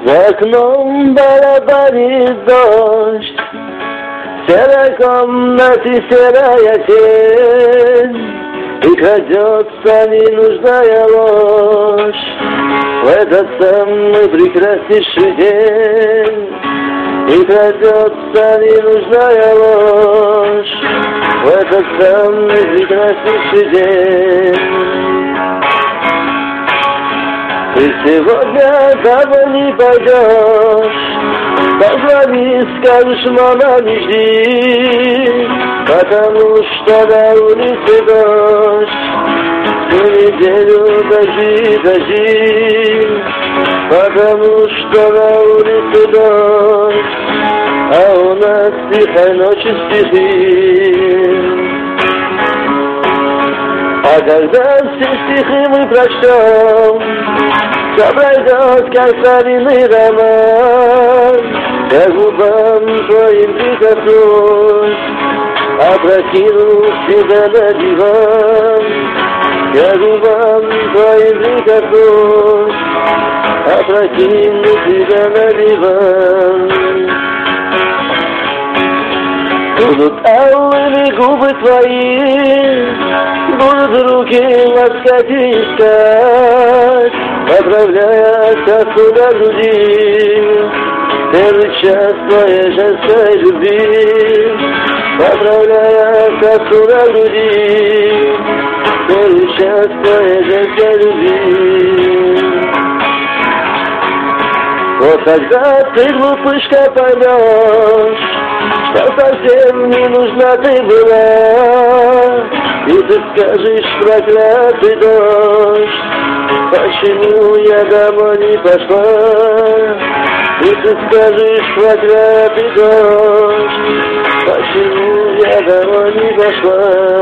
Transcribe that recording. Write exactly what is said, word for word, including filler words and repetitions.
За окном барабанит дождь, в серой комнате серая тень, и крадется ненужная ложь в этот самый прекраснейший день. И крадется ненужная ложь в этот самый прекраснейший день. Ты сегодня домой не пойдешь, позвони, скажешь, мама, не жди, потому что на улице дождь, всю неделю дожди, дожди, потому что на улице дождь, а у нас тихой ночи стихи. А когда все стихи мы прочтем, все пройдет, как старинный роман. Я губам твоим прикоснусь, опрокину себя на диван. Я губам твоим прикоснусь, опрокину себя на диван. Будут алыми губы твои, будут руки ласкать и искать, отправляя тоску на груди, первый час твоей женской любви, отправляя тоску на груди, первый час твоей женской любви. Вот тогда ты, глупышка, поймешь, что совсем не нужна ты была, и ты скажешь, проклятый дождь, почему я домой не пошла? И ты скажешь, проклятый дождь, почему я домой не пошла?